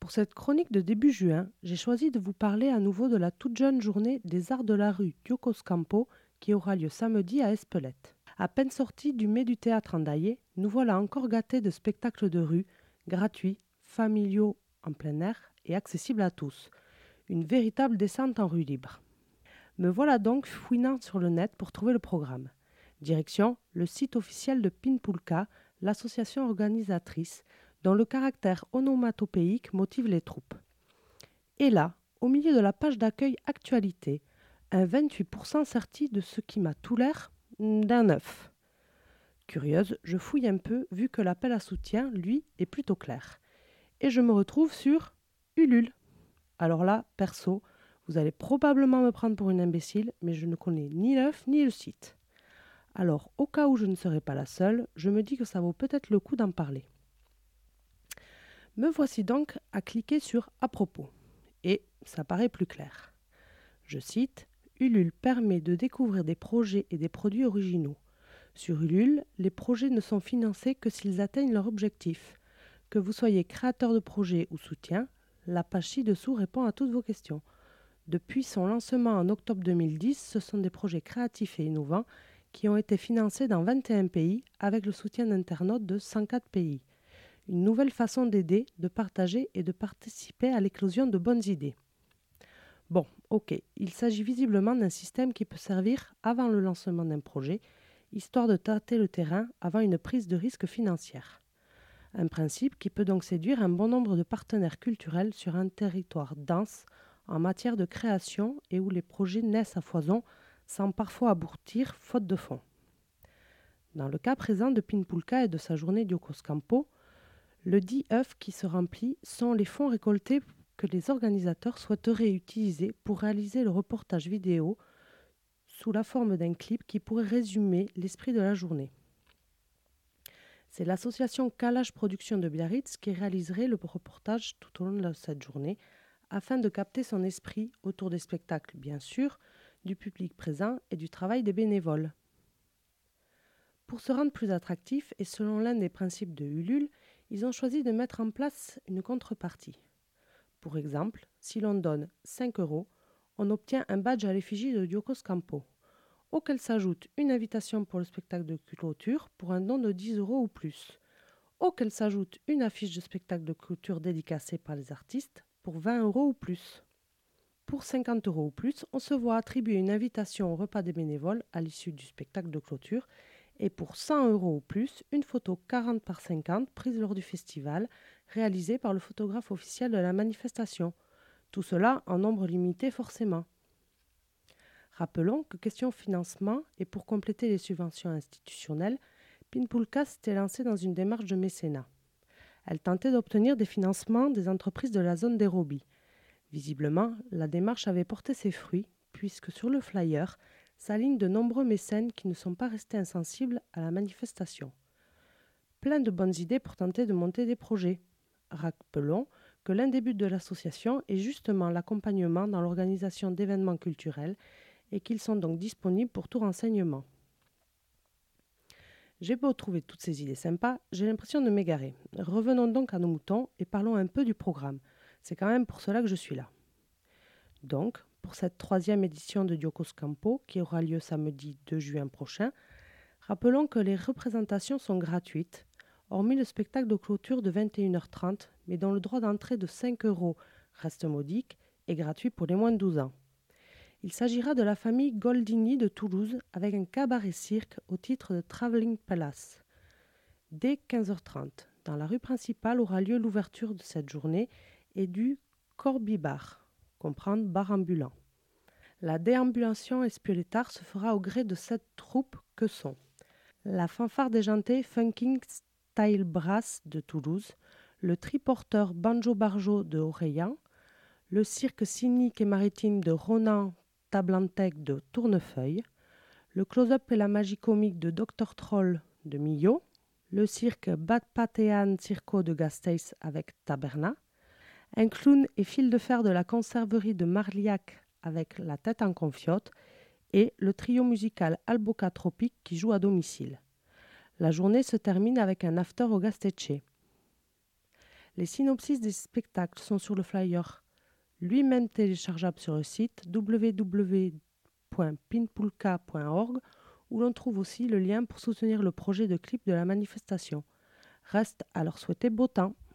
Pour cette chronique de début juin, j'ai choisi de vous parler à nouveau de la toute jeune journée des Arts de la rue Diocos Campo qui aura lieu samedi à Espelette. À peine sortis du mets du théâtre Andaillé, nous voilà encore gâtés de spectacles de rue, gratuits, familiaux, en plein air et accessibles à tous. Une véritable descente en rue libre. Me voilà donc fouinant sur le net pour trouver le programme. Direction le site officiel de Pinpulka, l'association organisatrice, dont le caractère onomatopéique motive les troupes. Et là, au milieu de la page d'accueil Actualité, un 28% sorti de ce qui m'a tout l'air d'un œuf. Curieuse, je fouille un peu vu que l'appel à soutien, lui, est plutôt clair. Et je me retrouve sur Ulule. Alors là, perso, vous allez probablement me prendre pour une imbécile, mais je ne connais ni l'œuf ni le site. Alors, au cas où je ne serai pas la seule, je me dis que ça vaut peut-être le coup d'en parler. Me voici donc à cliquer sur « À propos » et ça paraît plus clair. Je cite « Ulule permet de découvrir des projets et des produits originaux. Sur Ulule, les projets ne sont financés que s'ils atteignent leur objectif. Que vous soyez créateur de projet ou soutien, la page ci-dessous répond à toutes vos questions. Depuis son lancement en octobre 2010, ce sont des projets créatifs et innovants qui ont été financés dans 21 pays avec le soutien d'internautes de 104 pays. Une nouvelle façon d'aider, de partager et de participer à l'éclosion de bonnes idées. Bon, ok, il s'agit visiblement d'un système qui peut servir avant le lancement d'un projet, histoire de tâter le terrain avant une prise de risque financière. Un principe qui peut donc séduire un bon nombre de partenaires culturels sur un territoire dense en matière de création et où les projets naissent à foison sans parfois aboutir faute de fonds. Dans le cas présent de Pinpulka et de sa journée Diocos Campo, le dit œuf qui se remplit sont les fonds récoltés que les organisateurs souhaiteraient utiliser pour réaliser le reportage vidéo sous la forme d'un clip qui pourrait résumer l'esprit de la journée. C'est l'association Kalash Production de Biarritz qui réaliserait le reportage tout au long de cette journée afin de capter son esprit autour des spectacles, bien sûr, du public présent et du travail des bénévoles. Pour se rendre plus attractif et selon l'un des principes de Ulule, ils ont choisi de mettre en place une contrepartie. Pour exemple, si l'on donne 5 €, on obtient un badge à l'effigie de Diocos Campo, auquel s'ajoute une invitation pour le spectacle de clôture pour un don de 10 € ou plus, auquel s'ajoute une affiche de spectacle de clôture dédicacée par les artistes pour 20 € ou plus. Pour 50 € ou plus, on se voit attribuer une invitation au repas des bénévoles à l'issue du spectacle de clôture et pour 100 € ou plus, une photo 40 par 50 prise lors du festival, réalisée par le photographe officiel de la manifestation. Tout cela en nombre limité forcément. Rappelons que question financement et pour compléter les subventions institutionnelles, Pinpulka s'était lancée dans une démarche de mécénat. Elle tentait d'obtenir des financements des entreprises de la zone d'Aérobie. Visiblement, la démarche avait porté ses fruits, puisque sur le flyer s'alignent de nombreux mécènes qui ne sont pas restés insensibles à la manifestation. Plein de bonnes idées pour tenter de monter des projets. Rappelons que l'un des buts de l'association est justement l'accompagnement dans l'organisation d'événements culturels et qu'ils sont donc disponibles pour tout renseignement. J'ai beau trouver toutes ces idées sympas, j'ai l'impression de m'égarer. Revenons donc à nos moutons et parlons un peu du programme. C'est quand même pour cela que je suis là. Donc, pour cette 3e édition de Diocos Campo, qui aura lieu samedi 2 juin prochain, rappelons que les représentations sont gratuites, hormis le spectacle de clôture de 21h30, mais dont le droit d'entrée de 5 € reste modique et gratuit pour les moins de 12 ans. Il s'agira de la famille Goldini de Toulouse avec un cabaret-cirque au titre de Travelling Palace. Dès 15h30, dans la rue principale aura lieu l'ouverture de cette journée et du Corbibar, comprendre bar ambulant. La déambulation espioletard se fera au gré de 7 troupes que sont la fanfare déjantée Funking Style Brass de Toulouse, le triporteur Banjo Barjo de Orléans, le cirque cynique et maritime de Ronan Tablantec de Tournefeuille, le close-up et la magie comique de Dr Troll de Millau, le cirque Bad Patean Circo de Gasteiz avec Taberna, un clown et fil de fer de la conserverie de Marliac avec La Tête en Confiote et le trio musical Alboca Tropique qui joue à domicile. La journée se termine avec un after au Gasteche. Les synopsis des spectacles sont sur le flyer, lui-même téléchargeable sur le site www.pinpoolka.org, où l'on trouve aussi le lien pour soutenir le projet de clip de la manifestation. Reste à leur souhaiter beau temps.